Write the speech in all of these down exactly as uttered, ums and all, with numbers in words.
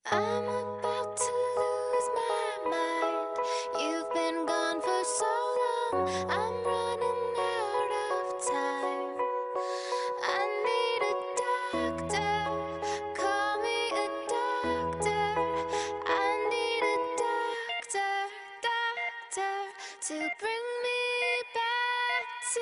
I'm about to lose my mind. You've been gone for so long, I'm running out of time. I need a doctor, call me a doctor. I need a doctor, doctor, to bring me back to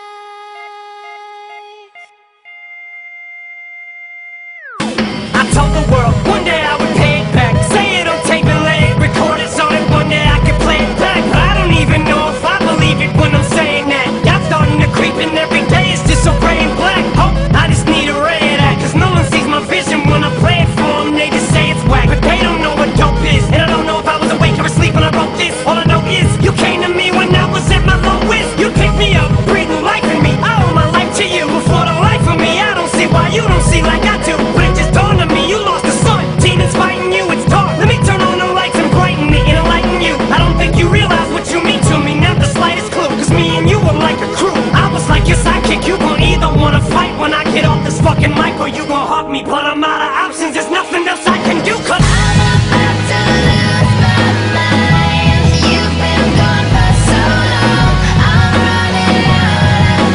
life. I told the world one day I would pay it back. Say it on tape and lay it, record it so that one day I can play it back. But I don't even know if I believe it when I'm saying that. Y'all starting to creep and every day it's just so gray and black. Hope I just need a ray of that, cause no one sees my vision when I play it for them. They just say it's whack, but they don't know what dope is. And I don't know if I was awake or asleep when I wrote this. All I know is you came to me when I was at my lowest. You picked me up, breathing life in me. I owe my life to you. Before the life of me, I don't see why you don't see like I do. But it just dawned on me, you lost the sun. Demons fighting you, it's dark. Let me turn on the lights and brighten it and enlighten you. I don't think you realize what you mean to me, not the slightest clue. Cause me and you were like a crew. I was like your sidekick, you gon' either wanna fight when I get off this fucking mic, or you gon' hug me. But I'm out of options, there's nothing else I can do. Cause I'm about to lose my mind. You've been gone for so long, I'm running out of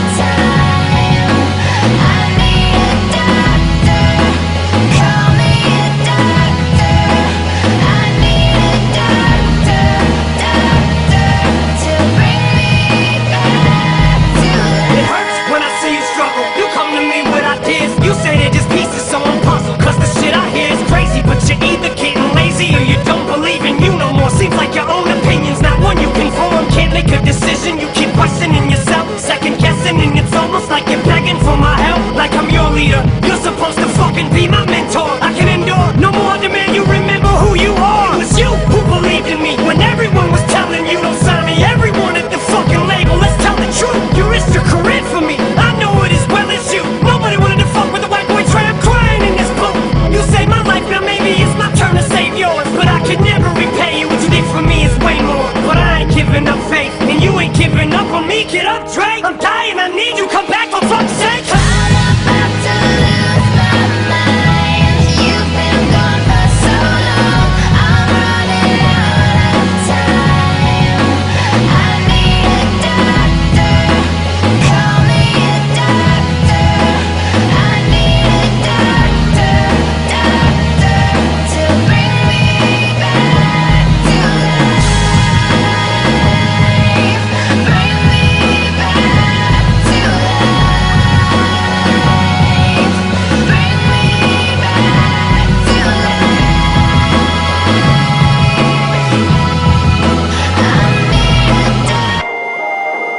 time. I need a doctor, call me a doctor. I need a doctor, doctor, to bring me back to it life. hurts when I see you struggle. You come to me with ideas, you say they're just pieces, so I'm puzzled. Cause the shit I hear is crazy, but you're either getting lazy or you don't believe in you no more. Seems like your own opinion's not one you can form. Can't make a decision, you keep questioning yourself, second guessing, and it's almost like you're begging for my help. Like I'm your leader, you're supposed to fucking be my mentor. I can endure no more demand you remember who you are. It was you who believed in me when everyone was telling you don't sign me. Everyone at the fucking label, let's tell the truth. You risked your career for me, I know it as well as you. Nobody wanted to fuck with a white boy tramp crying in this boat. You saved my life, now maybe it's my turn to save yours. But I could never repay you, what you did for me is way more. But I ain't giving up faith, and you ain't giving up on me. Get up, Drake, I'm dying, I need you, come back for fuck's sake. I'm about to lose my mind. You've been gone for so long, I'm running out of time. I need a doctor, call me a doctor. I need a doctor, doctor, to bring me back to life. Bring me back to life. Bring me back to life. I need a doctor.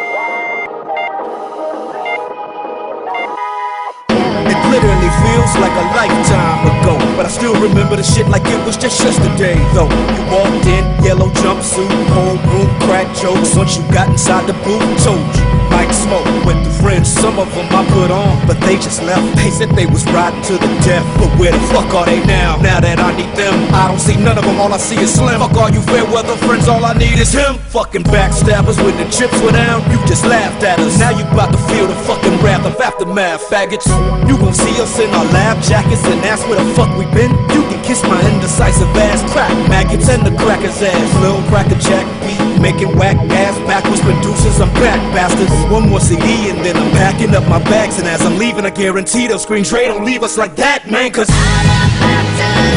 It literally feels like a lifetime ago, but I still remember the shit like it was just yesterday. Though you walked in, yellow jumpsuit, whole room, crack jokes. Once you got inside the booth, told you might smoke with the friends. Some of them I put on, but they just left. They said they was riding to the death, but where the fuck are they now? Now that I need them, I don't see none of them. All I see is Slim. Fuck all you fair weather friends, all I need is him. Fucking backstabbers, when the chips were down, you just laughed at us. Now you about to feel the fucking wrath of aftermath, faggots. You gon' see us in our lab jackets and ask where the fuck we been. You can kiss my indecisive ass, crack maggots and the cracker's ass. Lil' cracker jack beat, making whack ass backwards producers. I'm back, bastards. One more C D and then I'm packing up my bags. And as I'm leaving, I guarantee they'll scream, Dre, don't leave us like that, man. Cause I'm about to